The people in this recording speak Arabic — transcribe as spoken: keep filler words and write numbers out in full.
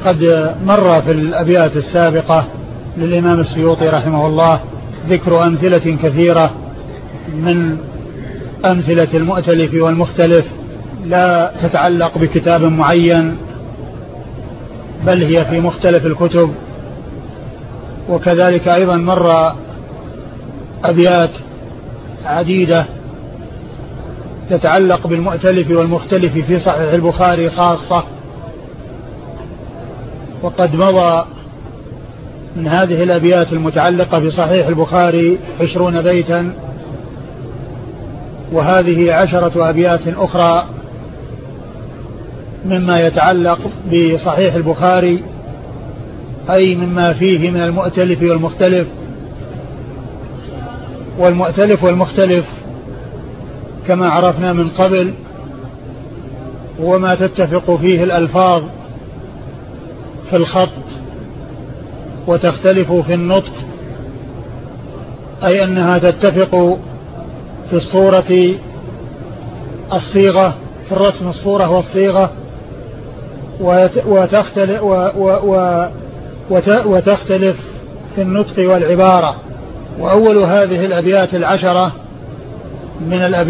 وقد مر في الأبيات السابقة للإمام السيوطي رحمه الله ذكر أمثلة كثيرة من أمثلة المؤتلف والمختلف لا تتعلق بكتاب معين، بل هي في مختلف الكتب. وكذلك أيضا مر أبيات عديدة تتعلق بالمؤتلف والمختلف في صحيح البخاري خاصة. وقد مضى من هذه الأبيات المتعلقة بصحيح البخاري عشرون بيتا، وهذه عشرة أبيات أخرى مما يتعلق بصحيح البخاري، أي مما فيه من المؤتلف والمختلف. والمؤتلف والمختلف كما عرفنا من قبل وما تتفق فيه الألفاظ في الخط وتختلف في النطق، أي أنها تتفق في الصورة الصيغة في الرسم الصورة والصيغة، وتختلف, وتختلف في النطق والعبارة. وأول هذه الأبيات العشرة من الأبيات